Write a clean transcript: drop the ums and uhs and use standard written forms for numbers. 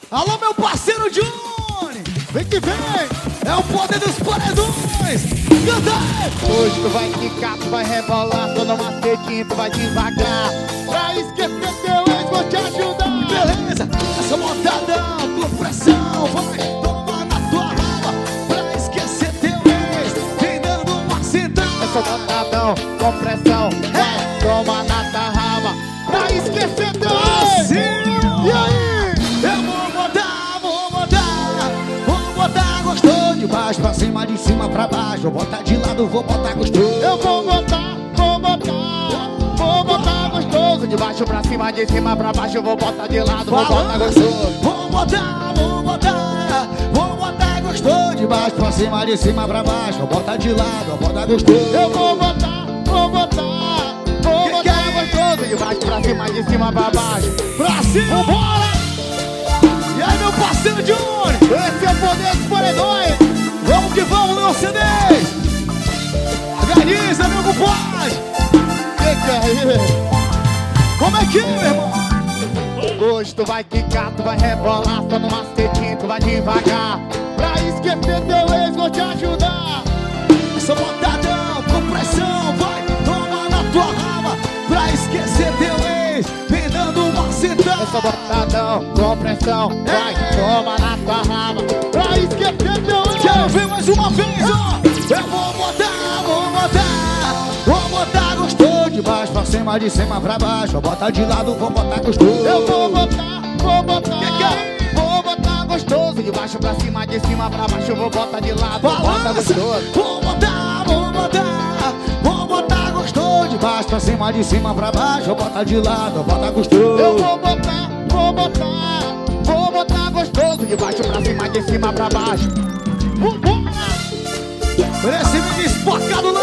Alô, meu parceiro Johnny, vem que vem, é o poder dos paredões. Canta aí. Hoje tu vai quicar, tu vai rebolar, tô no macetinho, tu vai devagar. Pra esquecer teu ex, vou te ajudar. Beleza, essa montadão com pressão vai tomar na tua raba. Pra esquecer teu ex, vem dando uma cintada. Essa montadão com pressão vai tomar na tua raba. Pra esquecer teu ex. E aí? Vou botar gostoso de baixo pra cima, de cima pra baixo. Vou botar de lado, vou botar gostoso. Eu vou botar gostoso. De baixo pra cima, de cima pra baixo. Eu vou botar de lado, vou botar gostoso. Vou botar gostoso. De baixo pra cima, de cima pra baixo. Vou botar de lado, vou botar gostoso. Eu vou botar gostoso. De baixo pra cima, de cima pra baixo. Pra cima, bora! E aí, meu parceiro Johnny, esse é o poder dos paredões. Vamos que vamos, meu CD. Organiza, meu compadre. Que é isso? Como é que é, meu irmão? Hoje tu vai quicar, tu vai rebolar, só no macetinho, tu vai devagar. Pra esquecer teu ex, vou te ajudar. Essa botadão com pressão vai tomar na tua raba. Pra esquecer teu ex, vem dando uma sentada. Essa botadão com pressão vai tomar na tua raba. Pra esquecer teu ex. Quero ver mais uma vez, ó. Eu vou botar gostoso. De baixo pra cima, de cima pra baixo. Vou botar de lado, vou botar gostoso. Eu vou botar gostoso. De baixo pra cima, de cima pra baixo. Eu vou botar de lado, vou botar gostoso. Vou botar gostoso. De baixo pra cima, de cima pra baixo. Vou botar de lado, vou botar gostoso. Eu vou botar gostoso. De baixo pra cima, de cima pra baixo. Esse menino espocado